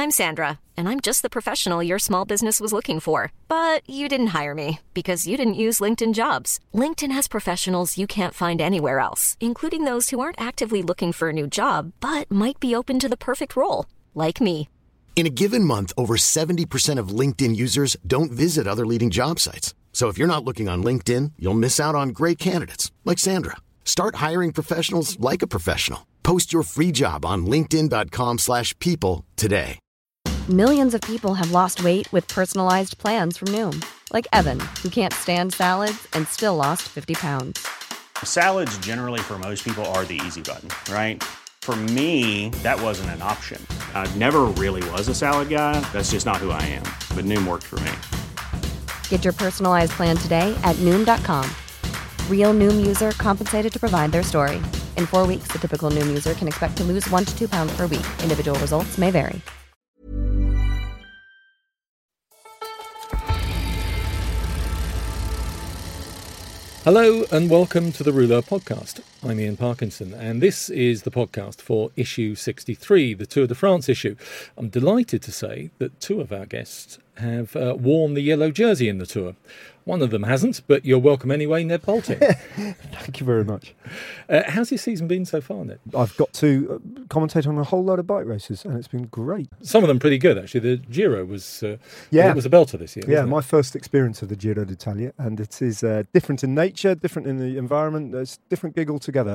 I'm Sandra, and I'm just the professional your small business was looking for. But you didn't hire me because you didn't use LinkedIn Jobs. LinkedIn has professionals you can't find anywhere else, including those who aren't actively looking for a new job, but might be open to the perfect role, like me. In a given month, over 70% of LinkedIn users don't visit other leading job sites. So if you're not looking on LinkedIn, you'll miss out on great candidates like Sandra. Start hiring professionals like a professional. Post your free job on linkedin.com/people today. Millions of people have lost weight with personalized plans from Noom. Like Evan, who can't stand salads and still lost 50 pounds. Salads generally for most people are the easy button, right? For me, that wasn't an option. I never really was a salad guy. That's just not who I am. But Noom worked for me. Get your personalized plan today at Noom.com. Real Noom user compensated to provide their story. In 4 weeks, the typical Noom user can expect to lose 1 to 2 pounds per week. Individual results may vary. Hello and welcome to the Rouleur Podcast. I'm Ian Parkinson and this is the podcast for issue 63, the Tour de France issue. I'm delighted to say that two of our guests have worn the yellow jersey in the Tour. One of them hasn't, but you're welcome anyway, Ned Boulting. Thank you very much. How's your season been so far, Ned? I've got to commentate on a whole load of bike races, and it's been great. Some of them pretty good, actually. The Giro was it was a belter this year. Yeah, wasn't it? my first experience of the Giro d'Italia, and it is different in nature, different in the environment. It's a different gig altogether.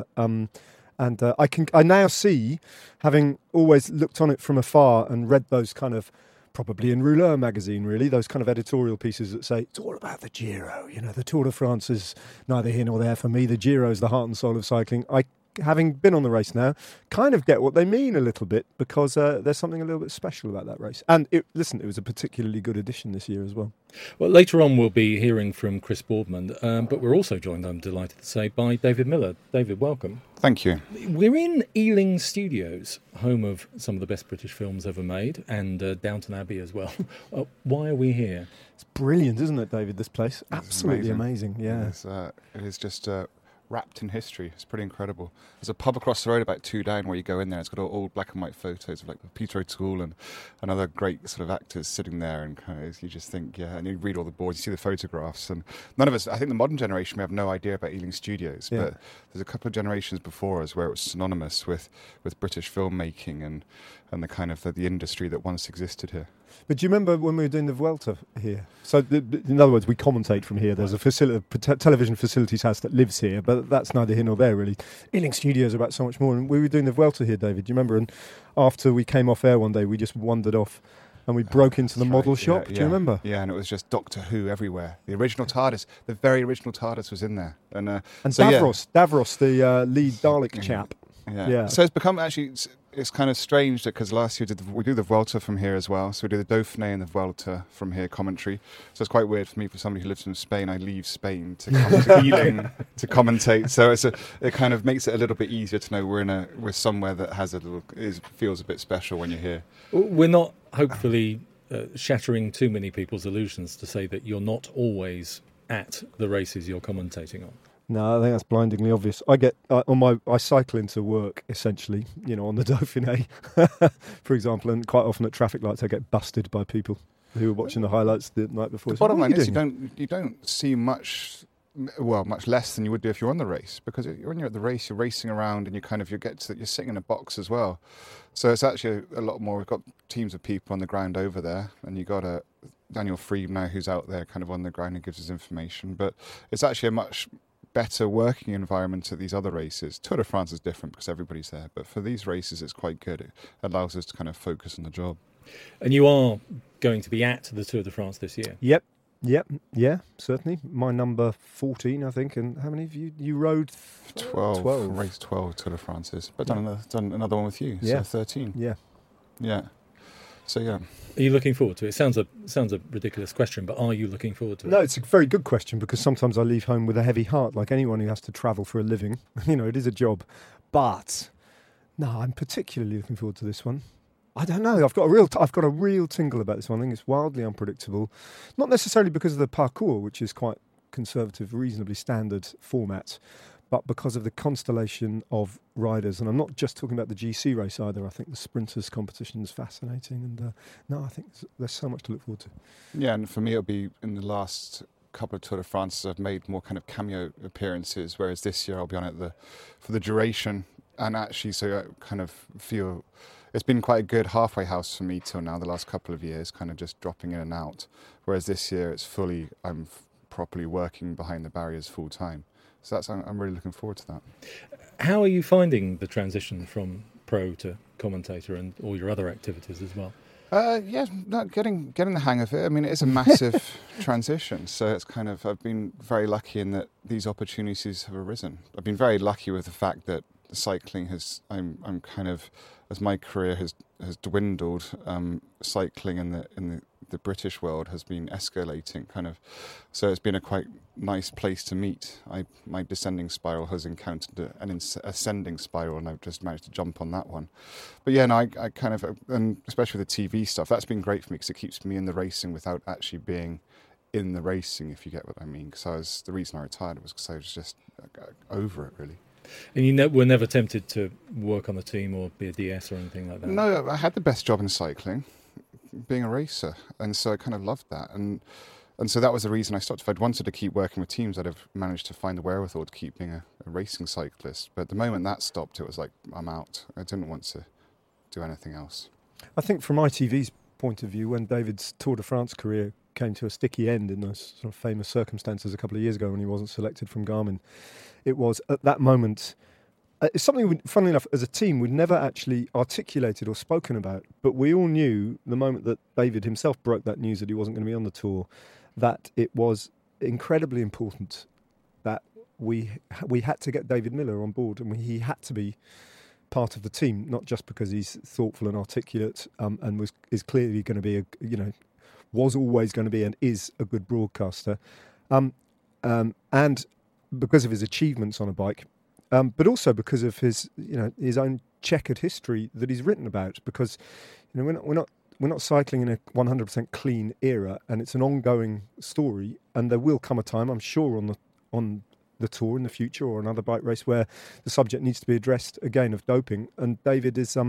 I now see, having always looked on it from afar and read those kind of, probably in Rouleur magazine, really, those kind of editorial pieces that say, it's all about the Giro. You know, the Tour de France is neither here nor there for me. The Giro is the heart and soul of cycling. I, having been on the race now, kind of get what they mean a little bit, because there's something a little bit special about that race. And it was a particularly good edition this year as well. Well, later on we'll be hearing from Chris Boardman, but we're also joined, I'm delighted to say, by David Miller. David, welcome. Thank you. We're in Ealing Studios, home of some of the best British films ever made, and Downton Abbey as well. Why are we here? It's brilliant, isn't it, David, this place? Absolutely amazing. Yeah. It is just wrapped in history. It's pretty incredible. There's a pub across the road about two down where you go in there. It's got all black and white photos of like Peter O'Toole and other great sort of actors sitting there, and kind of you just think, yeah, and you read all the boards, you see the photographs, and none of us, I think the modern generation, we have no idea about Ealing Studios, but there's a couple of generations before us where it was synonymous with British filmmaking and the kind of the industry that once existed here. But do you remember when we were doing the Vuelta here? So, in other words, we commentate from here. There's a television facilities house that lives here, but that's neither here nor there, really. Ealing Studios are about so much more. And we were doing the Vuelta here, David. Do you remember? And after we came off air one day, we just wandered off and we broke into the model shop. Do you remember? Yeah, and it was just Doctor Who everywhere. The original TARDIS, the very original TARDIS was in there. And Davros, the lead Dalek chap. Yeah. So it's become actually... It's kind of strange that because last year we do the Vuelta from here as well. So we do the Dauphiné and the Vuelta from here commentary. So it's quite weird for me, for somebody who lives in Spain. I leave Spain to come to Ealing to commentate. So it kind of makes it a little bit easier to know we're somewhere that has feels a bit special when you're here. We're not hopefully shattering too many people's illusions to say that you're not always at the races you're commentating on. No, I think that's blindingly obvious. I get I cycle into work essentially, on the Dauphiné, for example, and quite often at traffic lights I get busted by people who are watching the highlights the night before. The bottom line is you don't see much less than you would do if you're on the race, because when you're at the race, you're racing around and you're sitting in a box as well. So it's actually a lot more. We've got teams of people on the ground over there, and you've got Daniel Freeb now who's out there kind of on the ground and gives us information. But it's actually a much better working environment at these other races. Tour de France is different because everybody's there, but for these races it's quite good. It allows us to kind of focus on the job. And you are going to be at the Tour de France this year? Yep, certainly. My number 14, I think. And how many of you rode? 12. Race 12 Tour de France's. But done another one with you, so 13. Yeah. So, yeah. Are you looking forward to it? It sounds a ridiculous question, but are you looking forward to it? No, it's a very good question, because sometimes I leave home with a heavy heart, like anyone who has to travel for a living. It is a job. But, no, I'm particularly looking forward to this one. I don't know. I've got a real tingle about this one. I think it's wildly unpredictable. Not necessarily because of the parcours, which is quite conservative, reasonably standard format, but because of the constellation of riders. And I'm not just talking about the GC race either. I think the sprinters competition is fascinating. And I think there's so much to look forward to. Yeah, and for me, it'll be in the last couple of Tour de France, I've made more kind of cameo appearances, whereas this year I'll be on it for the duration. And actually, so I kind of feel it's been quite a good halfway house for me till now, the last couple of years, kind of just dropping in and out. Whereas this year, it's I'm properly working behind the barriers full time. So I'm really looking forward to that. How are you finding the transition from pro to commentator and all your other activities as well? Getting the hang of it. I mean, it is a massive transition. So it's kind of, I've been very lucky in that these opportunities have arisen. I've been very lucky with the fact that cycling I'm kind of, as my career has dwindled, cycling in the British world has been escalating kind of. So it's been a quite nice place to meet. My descending spiral has encountered an ascending spiral, and I've just managed to jump on that one. But yeah, no, I kind of, and especially with the TV stuff, that's been great for me because it keeps me in the racing without actually being in the racing, if you get what I mean. Because the reason I retired was because I was just over it, really. And you were never tempted to work on the team or be a DS or anything like that? No, I had the best job in cycling, being a racer, and so I kind of loved that. And so that was the reason I started. If I'd wanted to keep working with teams, I'd have managed to find the wherewithal to keep being a racing cyclist. But the moment that stopped, it was like, I'm out. I didn't want to do anything else. I think from ITV's point of view, when David's Tour de France career came to a sticky end in those sort of famous circumstances a couple of years ago when he wasn't selected from Garmin, it was at that moment, it's something, funnily enough, as a team, we'd never actually articulated or spoken about, but we all knew the moment that David himself broke that news that he wasn't going to be on the tour, that it was incredibly important that we had to get David Miller on board, and he had to be part of the team, not just because he's thoughtful and articulate, and is clearly going to be was always going to be and is a good broadcaster, and because of his achievements on a bike, but also because of his own checkered history that he's written about. Because we're not cycling in a 100% clean era, and it's an ongoing story. And there will come a time, I'm sure, on the tour in the future or another bike race where the subject needs to be addressed again of doping. And David is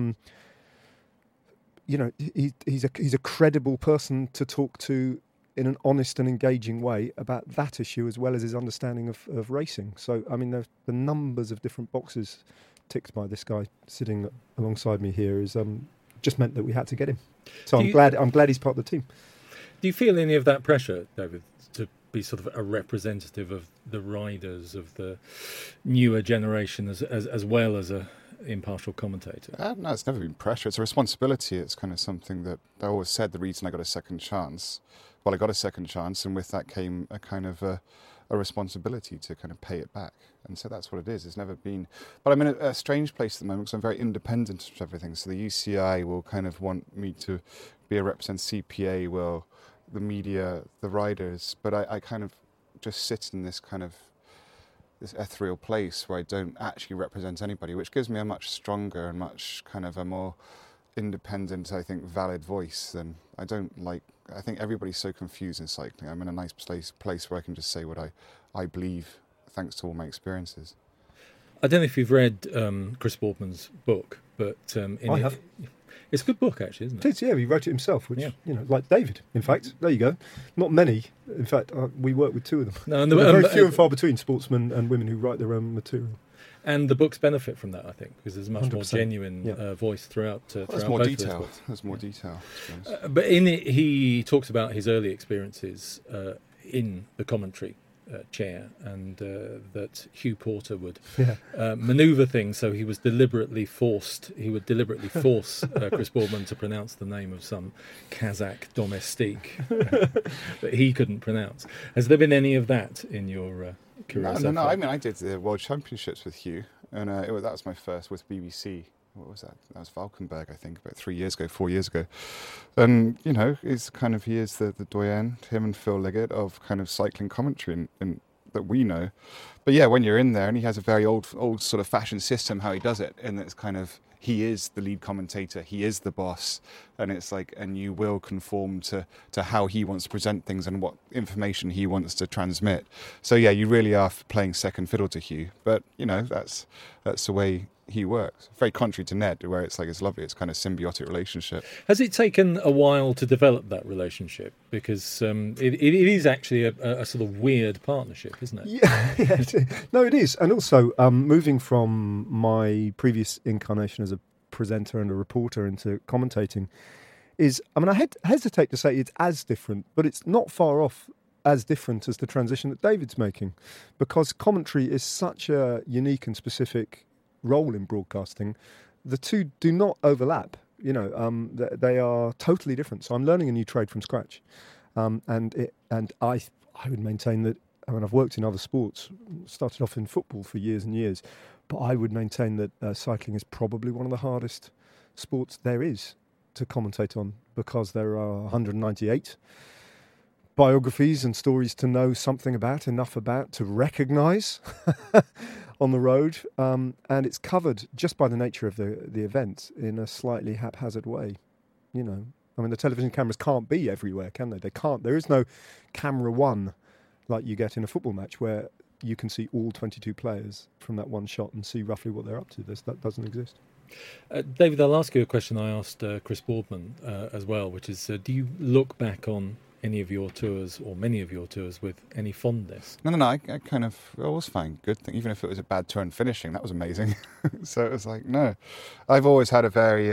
he's a credible person to talk to in an honest and engaging way about that issue, as well as his understanding of racing. So, I mean, the numbers of different boxes ticked by this guy sitting alongside me here is just meant that we had to get him. So I'm glad he's part of the team. Do you feel any of that pressure, David, to be sort of a representative of the riders of the newer generation as well as a impartial commentator? No, it's never been pressure. It's a responsibility. It's kind of something that I always said the reason I got a second chance. Well, I got a second chance, and with that came a kind of a responsibility to kind of pay it back. And so that's what it is. It's never been... But I'm in a strange place at the moment because I'm very independent of everything. So the UCI will kind of want me to be a representative, CPA will, the media, the riders. But I kind of just sit in this kind of this ethereal place where I don't actually represent anybody, which gives me a much stronger and much kind of a more independent, I think, valid voice than I don't like. I think everybody's so confused in cycling. I'm in a nice place where I can just say what I believe, thanks to all my experiences. I don't know if you've read Chris Boardman's book, but I have. It's a good book, actually, isn't it? It is, yeah. He wrote it himself, which, like David, in fact. There you go. Not many. In fact, we work with two of them. No, and there are very few and far between sportsmen and women who write their own material. And the books benefit from that, I think, because there's a much 100%. More genuine voice throughout. There's more detail. There's more detail. But in it, he talks about his early experiences in the commentary chair, and that Hugh Porter would manoeuvre things so he would deliberately force Chris Boardman to pronounce the name of some Kazakh domestique that he couldn't pronounce. Has there been any of that in your career? No. I mean, I did the World Championships with Hugh, and that was my first with BBC. What was that? That was Valkenburg, I think, about 4 years ago. And, it's kind of, he is the doyen, him and Phil Liggett, of kind of cycling commentary in that we know. But yeah, when you're in there, and he has a very old sort of fashioned system how he does it, and it's kind of, he is the lead commentator, he is the boss, and it's like, and you will conform to how he wants to present things and what information he wants to transmit. So yeah, you really are playing second fiddle to Hugh, but you know, that's the way he works. Very contrary to Ned, where it's like, it's lovely, it's kind of symbiotic relationship. Has it taken a while to develop that relationship? Because it is actually a sort of weird partnership, isn't it? Yeah, no, it is. And also, moving from my previous incarnation as a presenter and a reporter into commentating is, I mean, I hesitate to say it's as different, but it's not far off as different as the transition that David's making, because commentary is such a unique and specific role in broadcasting. The two do not overlap. You know, they are totally different. So I'm learning a new trade from scratch, and I would maintain that. I mean, I've worked in other sports, started off in football for years and years, but I would maintain that cycling is probably one of the hardest sports there is to commentate on, because there are 198 biographies and stories to know something about, enough about to recognise on the road, and it's covered just by the nature of the event in a slightly haphazard way. You know, I mean, the television cameras can't be everywhere, can they? They can't. There is no camera one like you get in a football match where you can see all 22 players from that one shot and see roughly what they're up to. That doesn't exist. David, I'll ask you a question I asked Chris Boardman as well, which is, do you look back on any of your tours or many of your tours with any fondness? No, I kind of always find good thing, even if it was a bad turn finishing, that was amazing. So it was like, no, I've always had a very,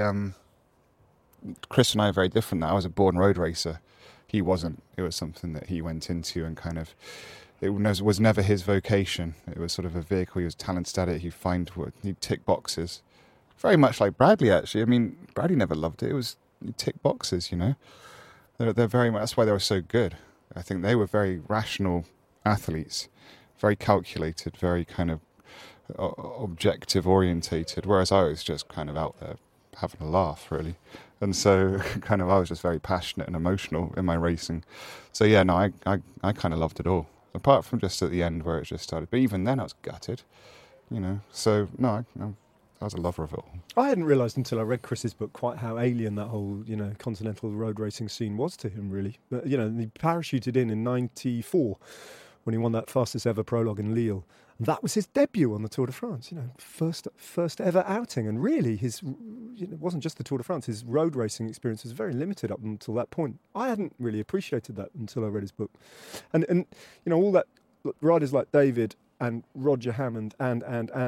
Chris and I are very different now. I was a born road racer. He wasn't. It was something that he went into, and kind of, it was never his vocation. It was sort of a vehicle. He was talented at it. He'd tick boxes. Very much like Bradley, actually. I mean, Bradley never loved it. It was, he'd tick boxes, you know. They're very much, that's why they were so good. I think they were very rational athletes, very calculated, very kind of objective orientated, whereas I was just kind of out there having a laugh, really. And so kind of I was just very passionate and emotional in my racing. So yeah, no, I kind of loved it all, apart from just at the end where it just started. But even then I was gutted, you know. So no, I was a lover of it all. I hadn't realised until I read Chris's book quite how alien that whole, you know, continental road racing scene was to him, really. But, you know, he parachuted in 94 when he won that fastest ever prologue in Lille. And that was his debut on the Tour de France, you know, first ever outing. And really, it wasn't just the Tour de France, his road racing experience was very limited up until that point. I hadn't really appreciated that until I read his book. And you know, all that, riders like David and Roger Hammond and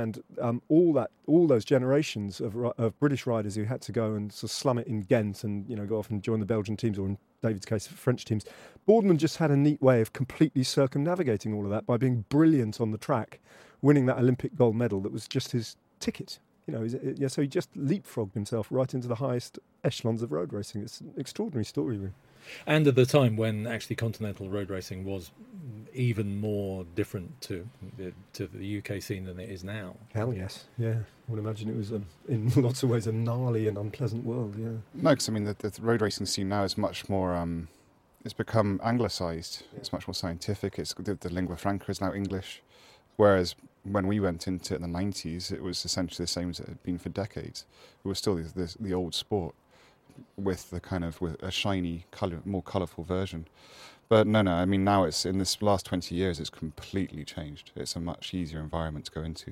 all those generations of British riders who had to go and sort of slum it in Ghent and, you know, go off and join the Belgian teams, or in David's case, French teams. Boardman just had a neat way of completely circumnavigating all of that by being brilliant on the track, winning that Olympic gold medal that was just his ticket. You know, so he just leapfrogged himself right into the highest echelons of road racing. It's an extraordinary story, really. And at the time when actually continental road racing was even more different to the UK scene than it is now. Hell yes, yeah. I would imagine it was, in lots of ways, a gnarly and unpleasant world, yeah. No, because I mean, the road racing scene now is much more, it's become anglicised. It's much more scientific. It's the lingua franca is now English. Whereas when we went into it in the 90s, it was essentially the same as it had been for decades. It was still the old sport, with a shiny, more colourful version. But no, I mean, now it's, in this last 20 years, it's completely changed. It's a much easier environment to go into.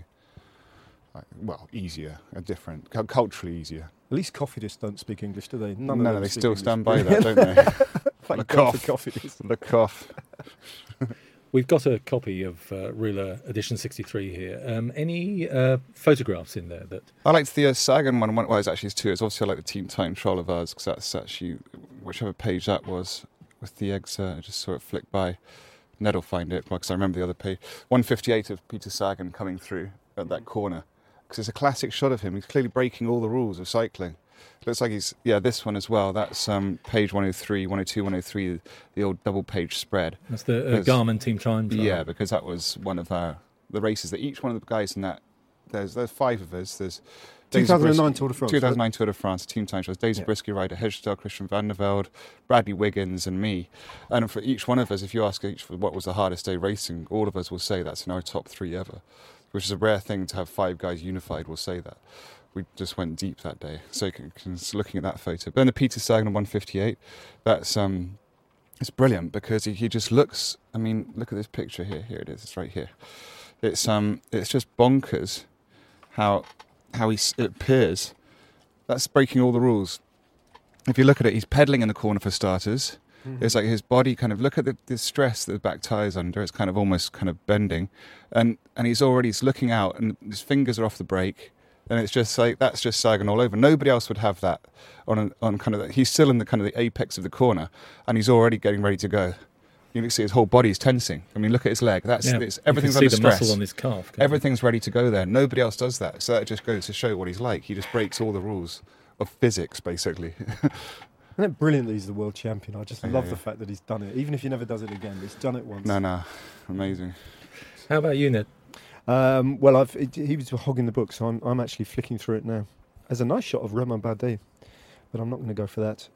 Easier, culturally easier. At least Cofidis don't speak English, do they? No, they still stand by that, don't they? Thank God for Cofidis. The cough. We've got a copy of Ruler Edition 63 here. Any photographs in there that... I liked the Sagan one. Well, it's actually two. It's obviously I like the Team Time Troll of ours, because that's actually, whichever page that was, with the eggs, I just saw it flick by. Ned will find it, because I remember the other page. 158 of Peter Sagan coming through at that corner. Because it's a classic shot of him. He's clearly breaking all the rules of cycling. Looks like he's, this one as well. That's page 103, 102, 103, the old double-page spread. That's the Garmin Team Time. Yeah, because that was one of the races that each one of the guys in that, there's five of us. There's 2009 Tour de France. 2009 Tour de France, Team Time Trials. Daisy Brisky, Ryder Hesjedal, Christian Van der Velde, Bradley Wiggins and me. And for each one of us, if you ask each what was the hardest day racing, all of us will say that's in our top three ever, which is a rare thing to have five guys unified will say that. we just went deep that day. So looking at that photo. But then the Peter Sagan 158, that's it's brilliant because he just looks. I mean, look at this picture here. Here it is. It's right here. It's just bonkers how it appears. That's breaking all the rules. If you look at it, he's pedalling in the corner for starters. Mm-hmm. It's like his body kind of, look at the stress that the back tyre is under. It's kind of almost kind of bending. And he's looking out and his fingers are off the brake. And it's just like, that's just Sagan all over. Nobody else would have that on kind of, he's still in the kind of the apex of the corner and he's already getting ready to go. You can see his whole body's tensing. I mean, look at his leg. Everything's under stress. You can see the muscle on his calf. Everything's ready to go there. Nobody else does that. So that just goes to show what he's like. He just breaks all the rules of physics, basically. Isn't it brilliant that he's the world champion? I just love the fact that he's done it. Even if he never does it again, he's done it once. No. Amazing. How about you, Ned? Well, he was hogging the book, so I'm actually flicking through it now. There's a nice shot of Romain Bardet, but I'm not going to go for that.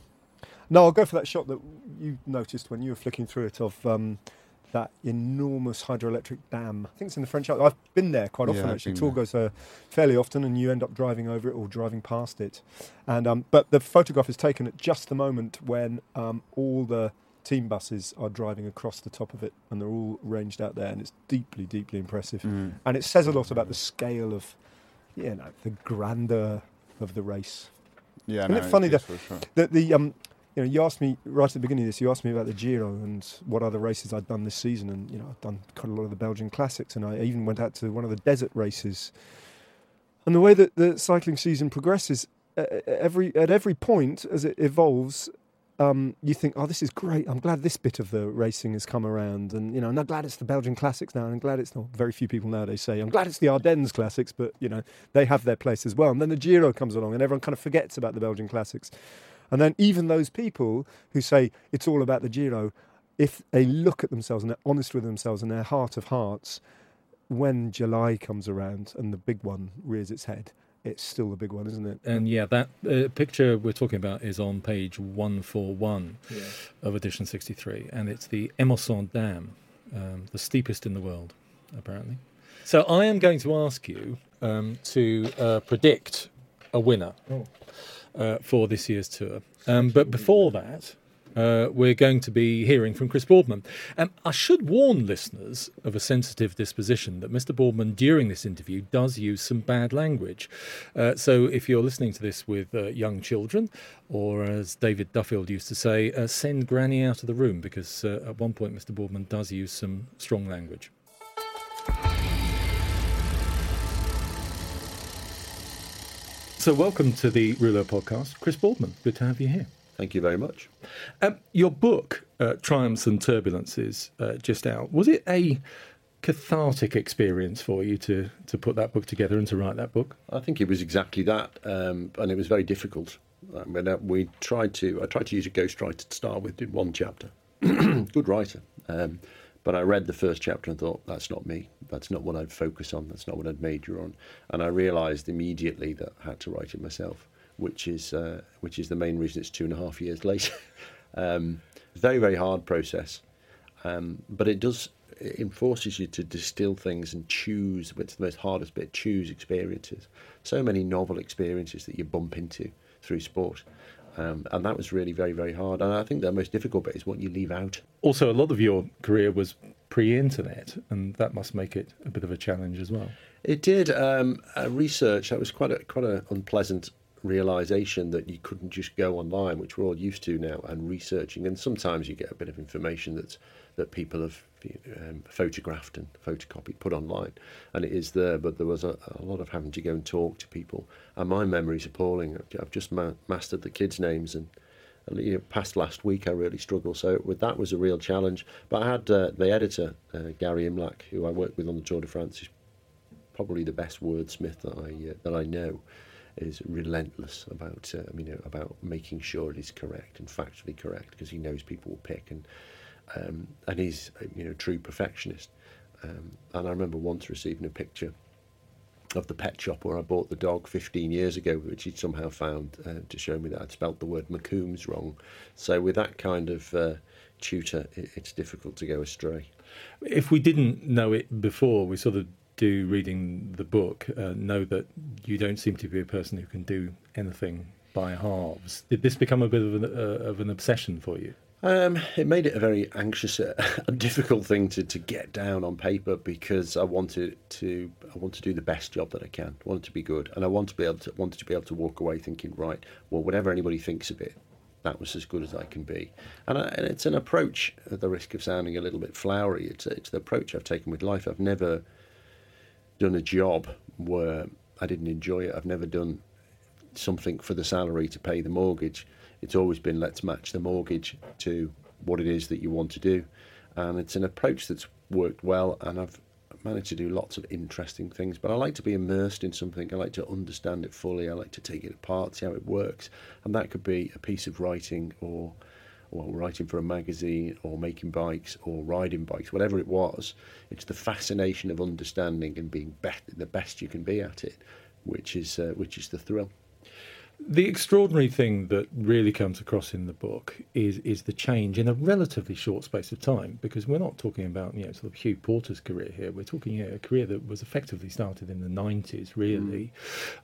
No, I'll go for that shot that you noticed when you were flicking through it of that enormous hydroelectric dam. I think it's in the French Alps. I've been there quite often, actually. Tour goes there fairly often, and you end up driving over it or driving past it. And but the photograph is taken at just the moment when all the team buses are driving across the top of it, and they're all ranged out there, and it's deeply, deeply impressive. And it says a lot about the scale of, the grandeur of the race. Yeah, Isn't it funny that you asked me right at the beginning of this. You asked me about the Giro and what other races I'd done this season, and I've done quite a lot of the Belgian Classics, and I even went out to one of the desert races. And the way that the cycling season progresses, at every point as it evolves, you think, oh, this is great. I'm glad this bit of the racing has come around, and I'm not glad it's the Belgian Classics now, and I'm glad it's not. Very few people nowadays say I'm glad it's the Ardennes Classics, but they have their place as well. And then the Giro comes along, and everyone kind of forgets about the Belgian Classics. And then even those people who say it's all about the Giro, if they look at themselves and they're honest with themselves and their heart of hearts, when July comes around and the big one rears its head, it's still the big one, isn't it? And that picture we're talking about is on page 141 of edition 63, and it's the Émotion Dam, the steepest in the world, apparently. So I am going to ask you to predict a winner. For this year's tour. But before that, we're going to be hearing from Chris Boardman. I should warn listeners of a sensitive disposition that Mr. Boardman, during this interview, does use some bad language. So if you're listening to this with young children, or as David Duffield used to say, send Granny out of the room, because at one point Mr. Boardman does use some strong language. So welcome to the Rouleur podcast. Chris Boardman, good to have you here. Thank you very much. Your book, Triumphs and Turbulences, just out. Was it a cathartic experience for you to put that book together and to write that book? I think it was exactly that, and it was very difficult. I tried to use a ghostwriter to start with, did one chapter. Good writer. But I read the first chapter and thought, that's not me. That's not what I'd focus on. That's not what I'd major on. And I realised immediately that I had to write it myself, which is the main reason it's 2.5 years later. Very, very hard process. But it forces you to distill things and choose. It's the most hardest bit, choose experiences. So many novel experiences that you bump into through sport. And that was really very, very hard. And I think the most difficult bit is what you leave out. Also, a lot of your career was pre-internet, and that must make it a bit of a challenge as well. It did. Research, that was quite an unpleasant realisation that you couldn't just go online, which we're all used to now, and researching. And sometimes you get a bit of information that people have photographed and photocopied, put online, and it is there, but there was a lot of having to go and talk to people, and my memory's appalling. I've just mastered the kids' names, and past last week I really struggled, so that was a real challenge. But I had the editor, Gary Imlach, who I worked with on the Tour de France, who's probably the best wordsmith that I know, is relentless about making sure it is correct and factually correct, because he knows people will pick, and he's a true perfectionist. And I remember once receiving a picture of the pet shop where I bought the dog 15 years ago, which he'd somehow found to show me that I'd spelt the word McCombs wrong. So with that kind of tutor, it's difficult to go astray. If we didn't know it before, we sort of do reading the book know that you don't seem to be a person who can do anything by halves. Did this become a bit of an obsession for you? It made it a very anxious, a difficult thing to get down on paper, because I wanted to do the best job that I can. I wanted to be good, and I wanted to be able to walk away thinking, right, well, whatever anybody thinks of it, that was as good as I can be. And it's an approach, at the risk of sounding a little bit flowery, it's the approach I've taken with life. I've never done a job where I didn't enjoy it. I've never done something for the salary to pay the mortgage. It's always been, let's match the mortgage to what it is that you want to do. And it's an approach that's worked well, and I've managed to do lots of interesting things. But I like to be immersed in something. I like to understand it fully. I like to take it apart, see how it works. And that could be a piece of writing, or writing for a magazine, or making bikes, or riding bikes, whatever it was. It's the fascination of understanding and being the best you can be at it, which is the thrill. The extraordinary thing that really comes across in the book is the change in a relatively short space of time, because we're not talking about sort of Hugh Porter's career here. We're talking a career that was effectively started in the 90s, really,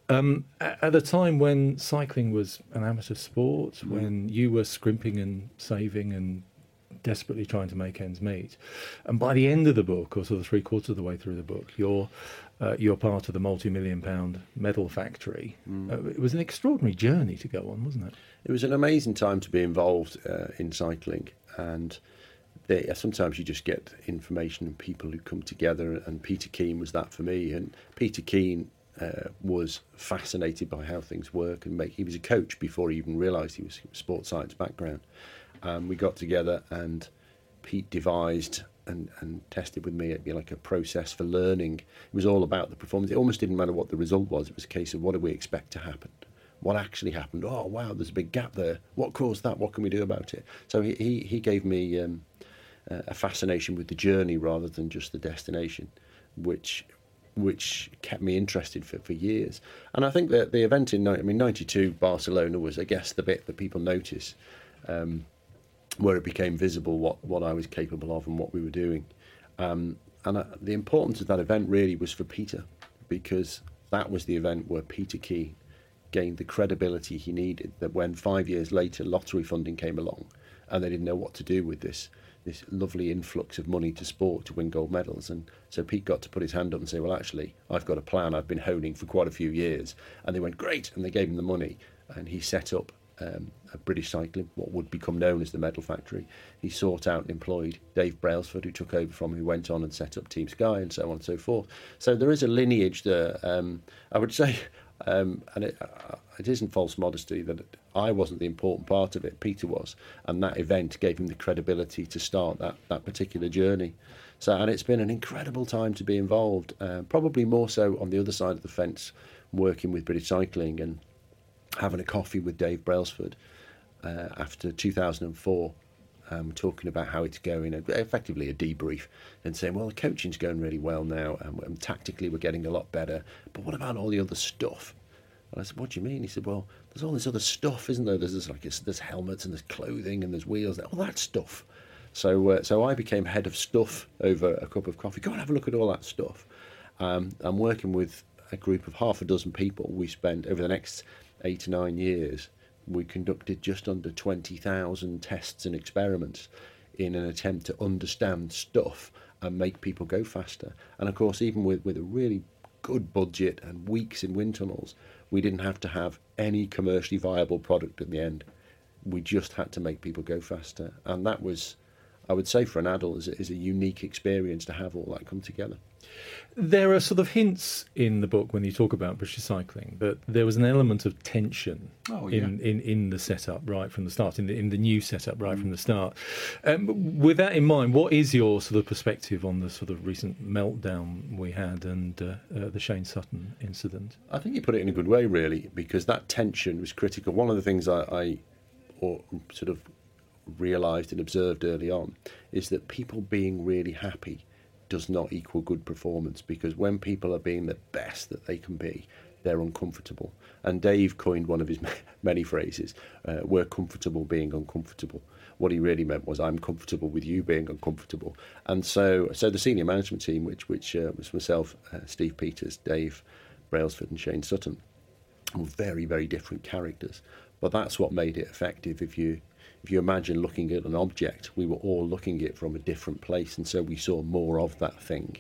at a time when cycling was an amateur sport, when you were scrimping and saving and desperately trying to make ends meet. And by the end of the book, or sort of 3/4 of the way through the book, you're part of the multi-million-pound medal factory. It was an extraordinary journey to go on, wasn't it? It was an amazing time to be involved in cycling, and sometimes you just get information and people who come together, and Peter Keane was that for me. And Peter Keane was fascinated by how things work, and he was a coach before he even realised he was sports science background. We got together, and Pete devised and tested with me, it'd be like a process for learning. It was all about the performance. It almost didn't matter what the result was. It was a case of, what do we expect to happen? What actually happened? Oh, wow, there's a big gap there. What caused that? What can we do about it? So he gave me a fascination with the journey rather than just the destination, which kept me interested for years. And I think that the event in 92 Barcelona was, I guess, the bit that people notice, where it became visible what I was capable of and what we were doing. The importance of that event really was for Peter, because that was the event where Peter Keane gained the credibility he needed, that when 5 years later lottery funding came along and they didn't know what to do with this lovely influx of money to sport to win gold medals. And so Pete got to put his hand up and say, well, actually, I've got a plan I've been honing for quite a few years. And they went, great, and they gave him the money, and he set up a British Cycling, what would become known as the Medal Factory. He sought out and employed Dave Brailsford, who took over from him, who went on and set up Team Sky, and so on and so forth. So there is a lineage there. I would say, and it isn't false modesty, that I wasn't the important part of it, Peter was, and that event gave him the credibility to start that particular journey. So, and it's been an incredible time to be involved, probably more so on the other side of the fence, working with British Cycling and having a coffee with Dave Brailsford after 2004, talking about how it's going, and effectively a debrief, and saying, well, the coaching's going really well now, and tactically we're getting a lot better, but what about all the other stuff? And I said, what do you mean? He said, well, there's all this other stuff, isn't there? There's helmets and there's clothing and there's wheels, all that stuff. So I became head of stuff over a cup of coffee. Go and have a look at all that stuff. I'm working with a group of half a dozen people. We spent, over the next 8 to 9 years, we conducted just under 20,000 tests and experiments in an attempt to understand stuff and make people go faster. And of course, even with a really good budget and weeks in wind tunnels, we didn't have to have any commercially viable product at the end. We just had to make people go faster. And that was, I would say, for an adult, is a unique experience to have all that come together. There are sort of hints in the book when you talk about British Cycling that there was an element of tension in the setup right from the start, in the new setup right from the start. With that in mind, what is your sort of perspective on the sort of recent meltdown we had and the Shane Sutton incident? I think you put it in a good way, really, because that tension was critical. One of the things I sort of realised and observed early on is that people being really happy does not equal good performance, because when people are being the best that they can be, they're uncomfortable. And Dave coined one of his many phrases, we're comfortable being uncomfortable. What he really meant was, I'm comfortable with you being uncomfortable. And so the senior management team, which was myself, Steve Peters, Dave Brailsford and Shane Sutton, were very, very different characters. But that's what made it effective. If you imagine looking at an object, we were all looking at it from a different place, and so we saw more of that thing.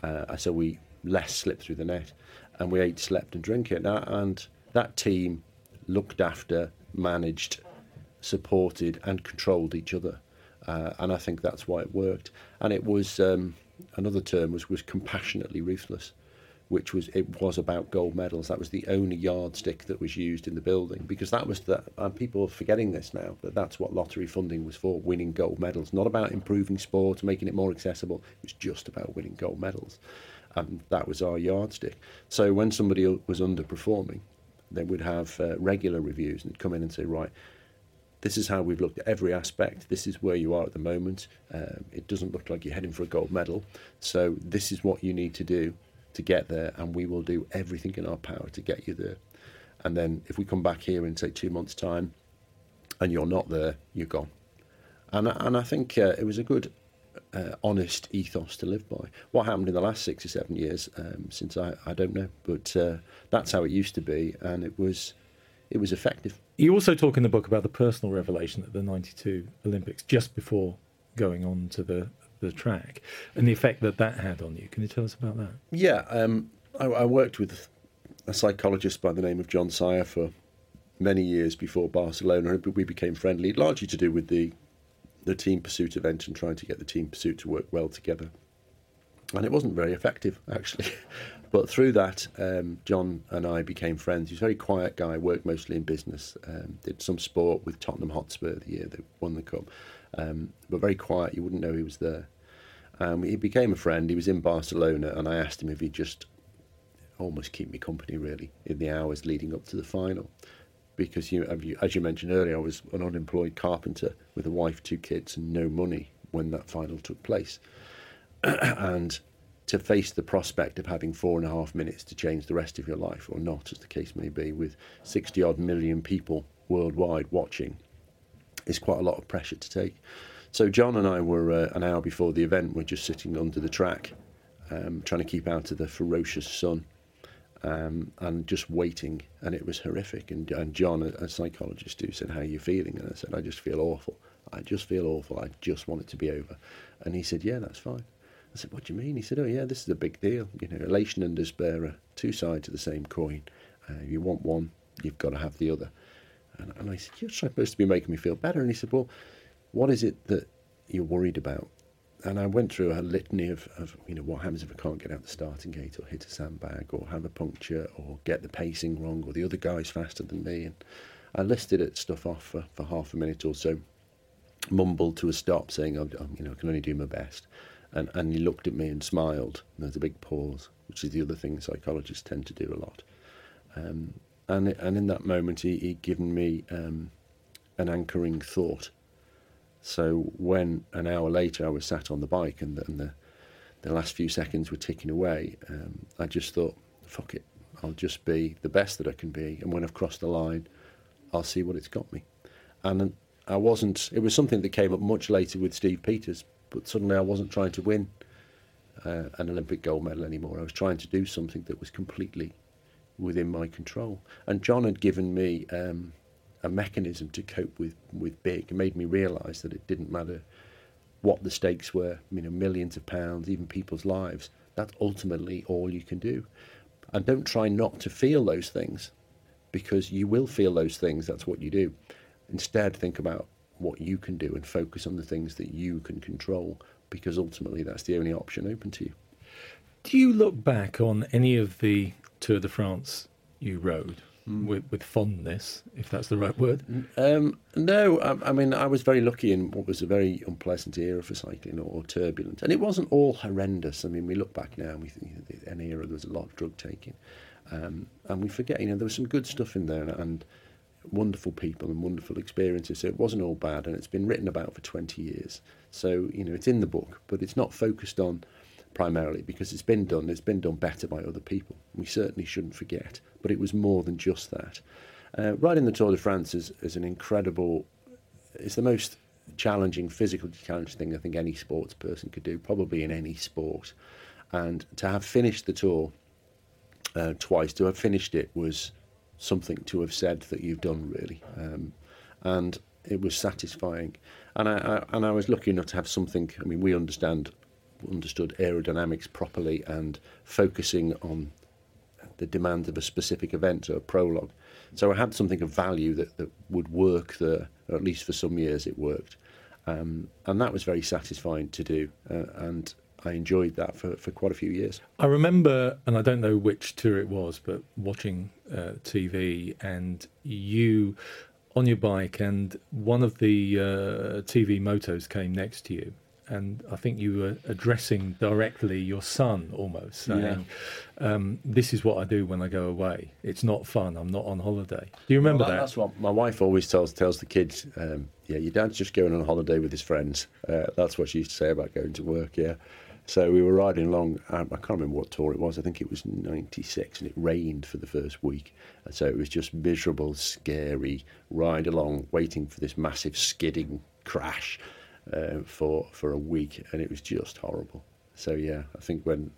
So we less slipped through the net, and we ate, slept and drank it. And that team looked after, managed, supported and controlled each other. And I think that's why it worked. And it was, another term was compassionately ruthless, which was about gold medals. That was the only yardstick that was used in the building, because that was and people are forgetting this now, but that's what lottery funding was for, winning gold medals. Not about improving sport, making it more accessible. It was just about winning gold medals. And that was our yardstick. So when somebody was underperforming, they would have regular reviews, and they'd come in and say, right, this is how we've looked at every aspect. This is where you are at the moment. It doesn't look like you're heading for a gold medal. So this is what you need to do to get there, and we will do everything in our power to get you there. And then if we come back here in, say, 2 months' time and you're not there, you're gone. And I think it was a good, honest ethos to live by. What happened in the last 6 or 7 years, since I don't know, but that's how it used to be, and it was effective. You also talk in the book about the personal revelation at the 92 Olympics, just before going on to the track, and the effect that had on you. Can you tell us about that? Yeah, I worked with a psychologist by the name of John Sire for many years before Barcelona. We became friendly, largely to do with the team pursuit event and trying to get the team pursuit to work well together. And it wasn't very effective, actually. But through that, John and I became friends. He's a very quiet guy, worked mostly in business, did some sport with Tottenham Hotspur the year they won the cup. But very quiet, you wouldn't know he was there. He became a friend. He was in Barcelona, and I asked him if he'd just almost keep me company, really, in the hours leading up to the final. Because, as you mentioned earlier, I was an unemployed carpenter with a wife, 2 kids, and no money when that final took place. And to face the prospect of having 4.5 minutes to change the rest of your life, or not, as the case may be, with 60-odd million people worldwide watching, is quite a lot of pressure to take. So John and I were, an hour before the event, we're just sitting under the track, trying to keep out of the ferocious sun, and just waiting, and it was horrific. And John, a psychologist who said, how are you feeling? And I said, I just feel awful. I just want it to be over. And he said, yeah, that's fine. I said, what do you mean? He said, oh yeah, this is a big deal. Elation and despair are 2 sides of the same coin. You want one, you've got to have the other. And I said, you're supposed to be making me feel better. And he said, well, what is it that you're worried about? And I went through a litany of what happens if I can't get out the starting gate, or hit a sandbag, or have a puncture, or get the pacing wrong, or the other guy's faster than me. And I listed it stuff off for half a minute or so, mumbled to a stop, saying, I can only do my best. And he looked at me and smiled. And there's a big pause, which is the other thing psychologists tend to do a lot. And in that moment, he'd given me an anchoring thought. So when an hour later I was sat on the bike and the last few seconds were ticking away, I just thought, fuck it, I'll just be the best that I can be. And when I've crossed the line, I'll see what it's got me. And it was something that came up much later with Steve Peters, but suddenly I wasn't trying to win an Olympic gold medal anymore. I was trying to do something that was completely within my control. And John had given me a mechanism to cope with big. It made me realise that it didn't matter what the stakes were, millions of pounds, even people's lives. That's ultimately all you can do. And don't try not to feel those things, because you will feel those things. That's what you do. Instead, think about what you can do and focus on the things that you can control, because ultimately that's the only option open to you. Do you look back on any of the Tour de France you rode with fondness, if that's the right word? No, I was very lucky in what was a very unpleasant era for cycling, or turbulent, and it wasn't all horrendous. We look back now and we think an era there was a lot of drug taking, and we forget there was some good stuff in there and wonderful people and wonderful experiences. So it wasn't all bad, and it's been written about for 20 years. So it's in the book, but it's not focused on primarily, because it's been done better by other people. We certainly shouldn't forget, but it was more than just that. Riding the Tour de France is an incredible, it's the most challenging, physically challenging thing I think any sports person could do, probably in any sport. And to have finished the Tour twice, to have finished it was something to have said that you've done, really. And it was satisfying. And I was lucky enough to have something, I mean, we understood aerodynamics properly and focusing on the demands of a specific event or a prologue. So I had something of value that would work there, or at least for some years it worked. And that was very satisfying to do. And I enjoyed that for quite a few years. I remember, and I don't know which tour it was, but watching TV and you on your bike, and one of the TV motos came next to you. And I think you were addressing directly your son almost, saying, this is what I do when I go away. It's not fun. I'm not on holiday. Do you remember that? That's what my wife always tells the kids. Your dad's just going on a holiday with his friends. That's what she used to say about going to work, yeah. So we were riding along. I can't remember what tour it was. I think it was 96, and it rained for the first week. And so it was just miserable, scary ride along, waiting for this massive skidding crash. For a week, and it was just horrible. So yeah, I think when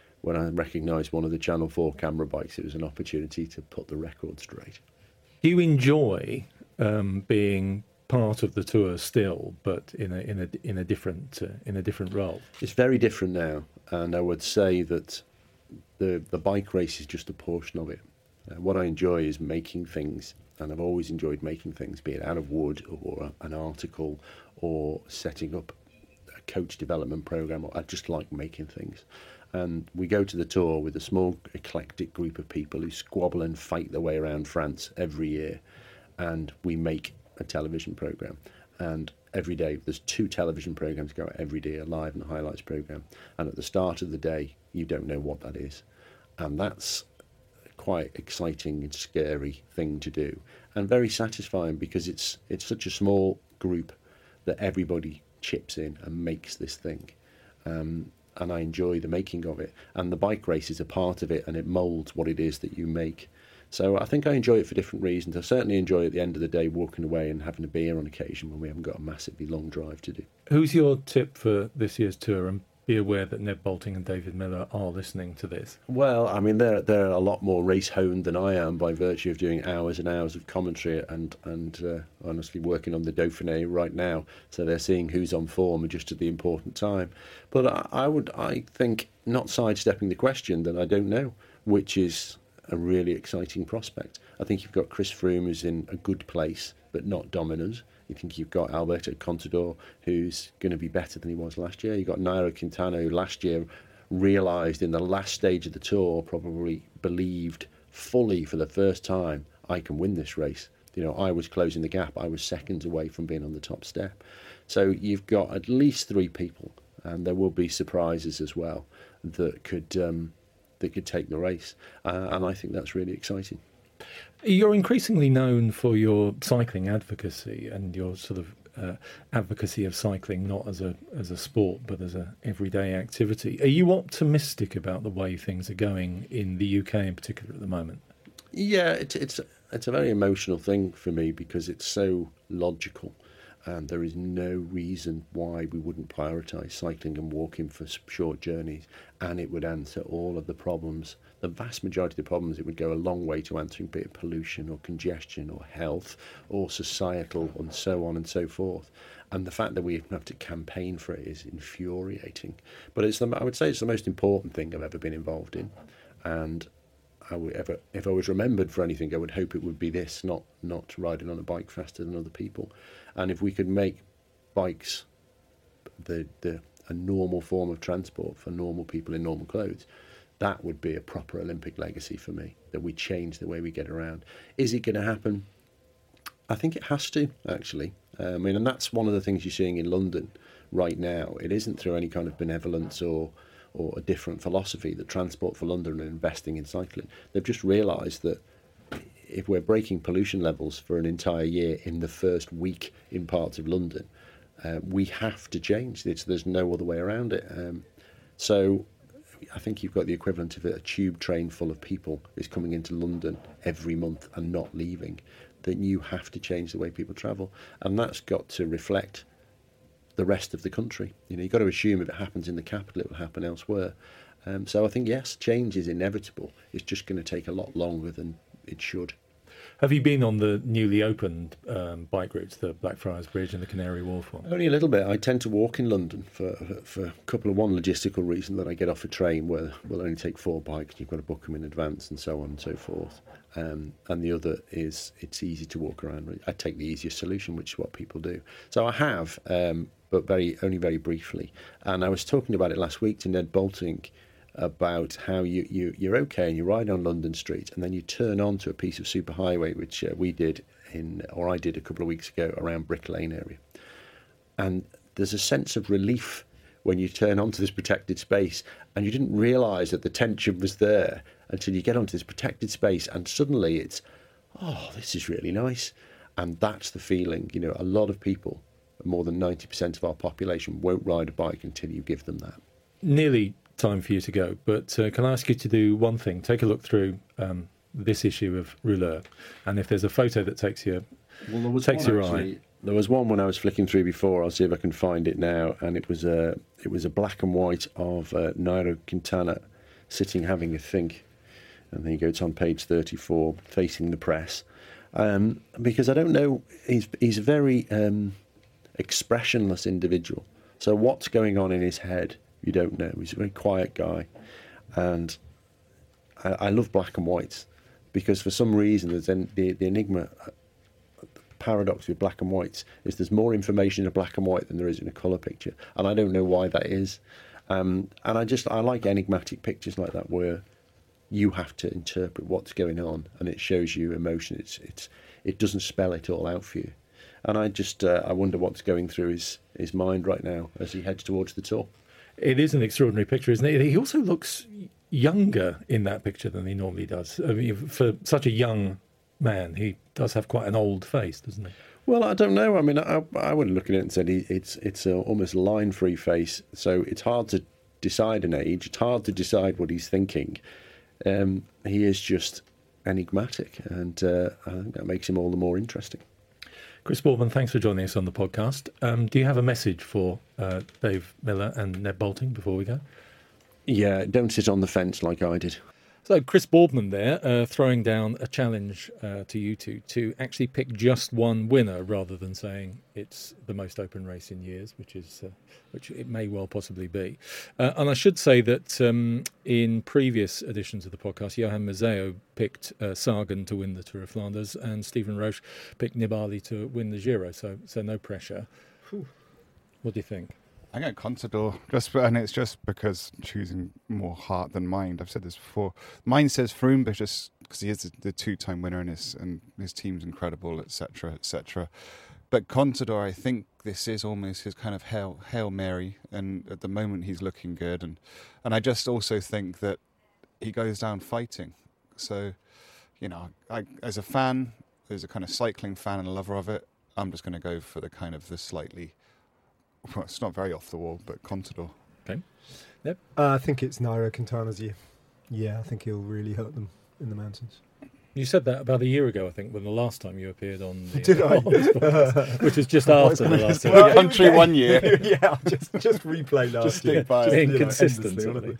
I recognised one of the Channel 4 camera bikes, it was an opportunity to put the record straight. Do you enjoy being part of the tour still, but in a different role? It's very different now, and I would say that the bike race is just a portion of it. What I enjoy is making things, and I've always enjoyed making things, be it out of wood or an article or setting up a coach development program. I just like making things. And we go to the Tour with a small eclectic group of people who squabble and fight their way around France every year, and we make a television program. And every day there's 2 television programs go out every day, a live and a highlights program, and at the start of the day you don't know what that is, and that's quite exciting and scary thing to do, and very satisfying, because it's such a small group that everybody chips in and makes this thing, and I enjoy the making of it, and the bike race is a part of it, and it moulds what it is that you make. So I think I enjoy it for different reasons. I certainly enjoy at the end of the day walking away and having a beer on occasion when we haven't got a massively long drive to do. Who's your tip for this year's tour? And be aware that Ned Boulting and David Miller are listening to this. Well, I mean, they're a lot more race-honed than I am by virtue of doing hours and hours of commentary and honestly working on the Dauphiné right now. So they're seeing who's on form just at the important time. But I think, not sidestepping the question, that I don't know, which is a really exciting prospect. I think you've got Chris Froome, who's in a good place, but not dominant. You think you've got Alberto Contador, who's going to be better than he was last year. You've got Nairo Quintana, who last year realised in the last stage of the Tour, probably believed fully for the first time, I can win this race. You know, I was closing the gap. I was seconds away from being on the top step. So you've got at least 3 people, and there will be surprises as well that could take the race. And I think that's really exciting. You're increasingly known for your cycling advocacy and your sort of advocacy of cycling not as a sport but as a everyday activity. Are you optimistic about the way things are going in the UK in particular at the moment? Yeah, it's a very emotional thing for me because it's so logical, and there is no reason why we wouldn't prioritise cycling and walking for short journeys, and it would answer all of the problems. The vast majority of the problems, it would go a long way to answering, be it pollution or congestion or health or societal and so on and so forth. And the fact that we have to campaign for it is infuriating. But I would say it's the most important thing I've ever been involved in. And if I was remembered for anything, I would hope it would be this, not riding on a bike faster than other people. And if we could make bikes a normal form of transport for normal people in normal clothes, that would be a proper Olympic legacy for me, that we change the way we get around. Is it going to happen? I think it has to, actually. And that's one of the things you're seeing in London right now. It isn't through any kind of benevolence or a different philosophy that Transport for London are investing in cycling. They've just realised that if we're breaking pollution levels for an entire year in the first week in parts of London, we have to change. There's no other way around it. So I think you've got the equivalent of a tube train full of people is coming into London every month and not leaving, then you have to change the way people travel. And that's got to reflect the rest of the country. You've got to assume if it happens in the capital, it will happen elsewhere. So I think, yes, change is inevitable. It's just going to take a lot longer than it should. Have you been on the newly opened bike routes, the Blackfriars Bridge and the Canary Wharf one? Only a little bit. I tend to walk in London for a couple of one logistical reason, that I get off a train where we'll only take 4 bikes. You've got to book them in advance and so on and so forth. And the other is it's easy to walk around. I take the easiest solution, which is what people do. So I have, but only very briefly. And I was talking about it last week to Ned Boulting, about how you're okay and you ride on London Street and then you turn onto a piece of superhighway, which I did a couple of weeks ago around Brick Lane area. And there's a sense of relief when you turn onto this protected space, and you didn't realise that the tension was there until you get onto this protected space, and suddenly it's, oh, this is really nice. And that's the feeling. A lot of people, more than 90% of our population, won't ride a bike until you give them that. Nearly time for you to go, but can I ask you to do one thing? Take a look through this issue of Rouleur, and if there's a photo that takes your eye. There was one when I was flicking through before. I'll see if I can find it now, and it was a black and white of Nairo Quintana sitting having a think, and there you go. It's on page 34, facing the press, because I don't know. He's a very expressionless individual. So what's going on in his head? You don't know. He's a very quiet guy. And I love black and whites because for some reason there's the enigma, the paradox with black and whites is there's more information in a black and white than there is in a colour picture. And I don't know why that is. And I like enigmatic pictures like that where you have to interpret what's going on and it shows you emotion. It doesn't spell it all out for you. And I wonder what's going through his mind right now as he heads towards the Tour. It is an extraordinary picture, isn't it? He also looks younger in that picture than he normally does. I mean, for such a young man, he does have quite an old face, doesn't he? Well, I don't know. I mean, I would look at it and said it's a almost line-free face, so it's hard to decide an age. It's hard to decide what he's thinking. He is just enigmatic, and I think that makes him all the more interesting. Chris Boardman, thanks for joining us on the podcast. Do you have a message for Dave Miller and Ned Boulting before we go? Yeah, don't sit on the fence like I did. So Chris Boardman there, throwing down a challenge to you two to actually pick just one winner rather than saying it's the most open race in years, which it may well possibly be. And I should say that in previous editions of the podcast, Johan Mazzeo picked Sagan to win the Tour of Flanders and Stephen Roche picked Nibali to win the Giro, so no pressure. Whew. What do you think? I go Contador, and it's just because choosing more heart than mind. I've said this before. Mine says Froome, but just because he is the 2-time winner and his team's incredible, etc., etc. But Contador, I think this is almost his kind of Hail Mary, and at the moment he's looking good. And I just also think that he goes down fighting. So, as a fan, as a kind of cycling fan and a lover of it, I'm just going to go for the slightly... Well, it's not very off the wall, but Contador. Okay. Yep. I think it's Nairo Quintana's year. Yeah, I think he'll really hurt them in the mountains. You said that about a year ago, I think, when the last time you appeared on the... Did I? Which was just after the last time. Well, country 1 year. Yeah, just replay last just year. Stick by just inconsistent.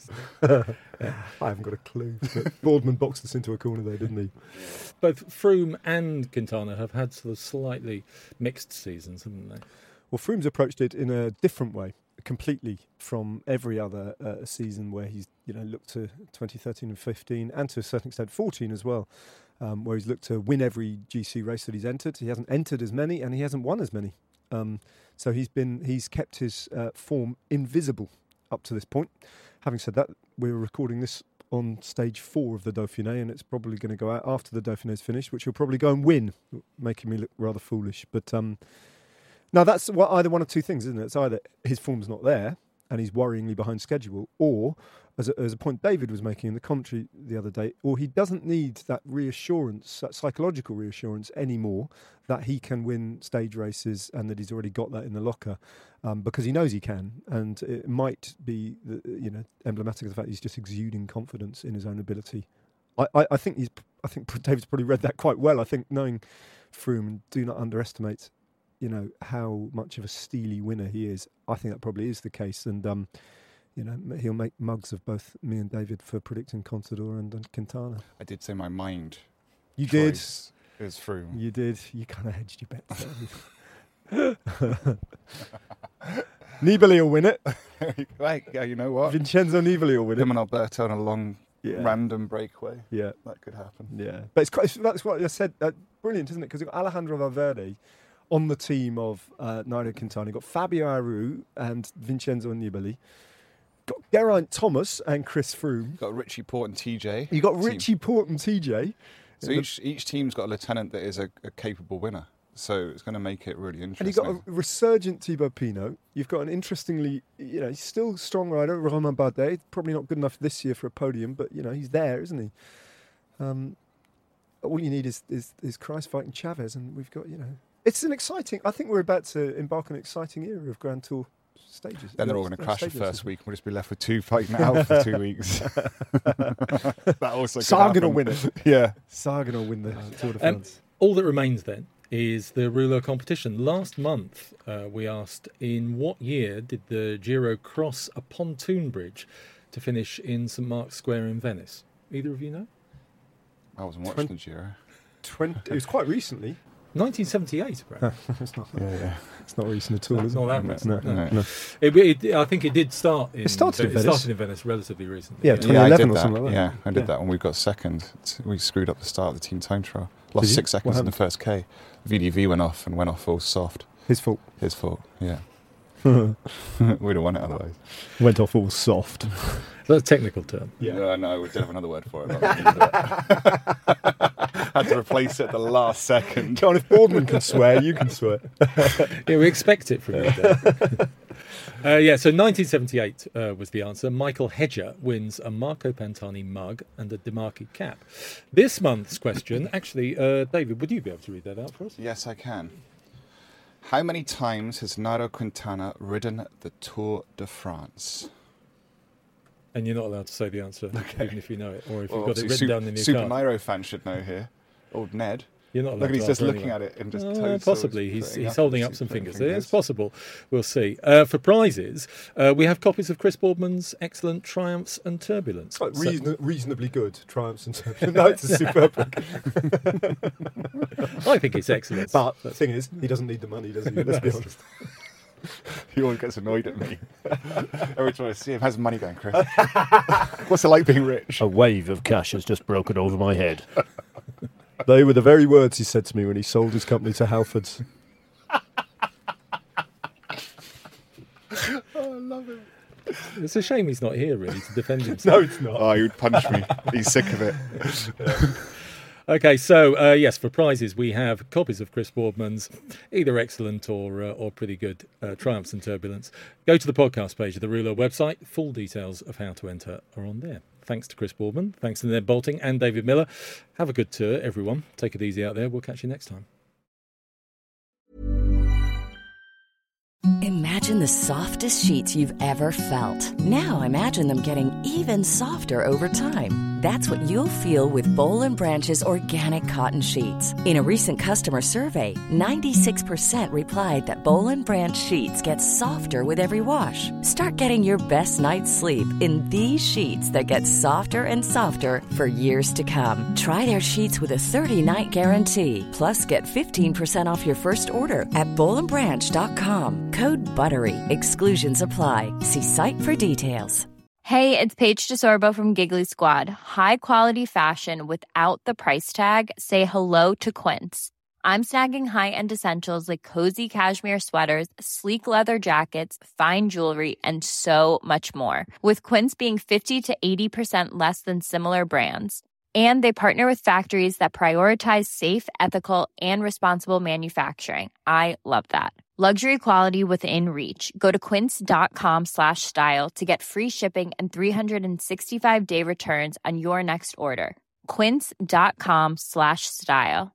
I haven't got a clue. But Boardman boxed us into a corner there, didn't he? Both Froome and Quintana have had sort of slightly mixed seasons, haven't they? Well, Froome's approached it in a different way, completely from every other season where he's looked to 2013 and 15, and to a certain extent 14 as well, where he's looked to win every GC race that he's entered. He hasn't entered as many, and he hasn't won as many. So he's kept his form invisible up to this point. Having said that, we're recording this on stage 4 of the Dauphiné, and it's probably going to go out after the Dauphiné's finished, which he'll probably go and win, making me look rather foolish. But now, that's either one of two things, isn't it? It's either his form's not there, and he's worryingly behind schedule, or as a point David was making in the commentary the other day, or he doesn't need that reassurance, that psychological reassurance anymore that he can win stage races and that he's already got that in the locker, because he knows he can, and it might be emblematic of the fact he's just exuding confidence in his own ability. I think David's probably read that quite well. I think knowing Froome, do not underestimate, how much of a steely winner he is. I think that probably is the case, and he'll make mugs of both me and David for predicting Contador and Quintana. I did say my mind. You did. Is Froome. You did. You kind of hedged your bets. Nibali will win it. Right, yeah, you know what? Vincenzo Nibali will win it. Him and Alberto on a long random breakaway. Yeah. That could happen. Yeah. But that's what I said. Brilliant, isn't it? Because you've got Alejandro Valverde on the team of Nairo Quintana. You've got Fabio Aru and Vincenzo Nibali. Got Geraint Thomas and Chris Froome. You've got Richie Porte and TJ. You've got Richie Porte and TJ. So each team's got a lieutenant that is a capable winner. So it's going to make it really interesting. And you've got a resurgent Thibaut Pinot. You've got an interestingly, he's still a strong rider, Romain Bardet. Probably not good enough this year for a podium, but, he's there, isn't he? All you need is Christ fighting Chavez, and we've got, It's an exciting... I think we're about to embark on an exciting era of Grand Tour stages. Then they're all going to crash the first week. We'll just be left with two fighting out for 2 weeks. That also Sagan will win it. Yeah. Sagan will win the Tour de France. All that remains then is the Rouleur competition. Last month, we asked, in what year did the Giro cross a pontoon bridge to finish in St Mark's Square in Venice? Either of you know? I wasn't watching the Giro. It was quite recently. 1978, apparently. It's not recent at all. It's not that recent. No. I think it did start in It started in Venice relatively recently. Yeah, 2011 or something like that. Yeah, I did that when we got second. We screwed up the start of the team time trial. Lost 6 seconds in the first K. VDV went off all soft. His fault, yeah. We'd have won it otherwise. Went off all soft. That's a technical term. Yeah, no, we did have another word for it. Had to replace it at the last second. John, if Boardman can swear, you can swear. Yeah, we expect it from you. So 1978 was the answer. Michael Hedger wins a Marco Pantani mug and a DeMarchi cap. This month's question, actually, David, would you be able to read that out for us? Yes, I can. How many times has Nairo Quintana ridden the Tour de France? And you're not allowed to say the answer, even if you know it, or if you've got it written down in your Super card. Nairo fans should know here. Old Ned. You're not allowed Look, to he's just answer looking anyway. at it and just possibly. He's holding up some fingers. It's possible. We'll see. For prizes, we have copies of Chris Boardman's excellent Triumphs and Turbulence. Reasonably good Triumphs and Turbulence. No, it's a superb book. I think it's excellent. But the thing is, he doesn't need the money, does he? Let's be honest. He always gets annoyed at me. Every time I see him, how's the money going, Chris? What's it like being rich? A wave of cash has just broken over my head. They were the very words he said to me when he sold his company to Halfords. Oh, I love him. It's a shame he's not here, really, to defend himself. No, it's not. Oh, he would punch me. He's sick of it. Okay, so yes, for prizes we have copies of Chris Boardman's either excellent or pretty good Triumphs and Turbulence. Go to the podcast page of the Rouleur website. Full details of how to enter are on there. Thanks to Chris Boardman, thanks to Ned Boulting and David Miller. Have a good tour, everyone. Take it easy out there. We'll catch you next time. Imagine the softest sheets you've ever felt. Now imagine them getting even softer over time. That's what you'll feel with Boll & Branch's organic cotton sheets. In a recent customer survey, 96% replied that Boll & Branch sheets get softer with every wash. Start getting your best night's sleep in these sheets that get softer and softer for years to come. Try their sheets with a 30-night guarantee. Plus, get 15% off your first order at bollandbranch.com. Code BUTTERY. Exclusions apply. See site for details. Hey, it's Paige DeSorbo from Giggly Squad. High quality fashion without the price tag. Say hello to Quince. I'm snagging high-end essentials like cozy cashmere sweaters, sleek leather jackets, fine jewelry, and so much more. With Quince being 50 to 80% less than similar brands. And they partner with factories that prioritize safe, ethical, and responsible manufacturing. I love that. Luxury quality within reach. Go to quince.com/style to get free shipping and 365-day returns on your next order. Quince.com/style.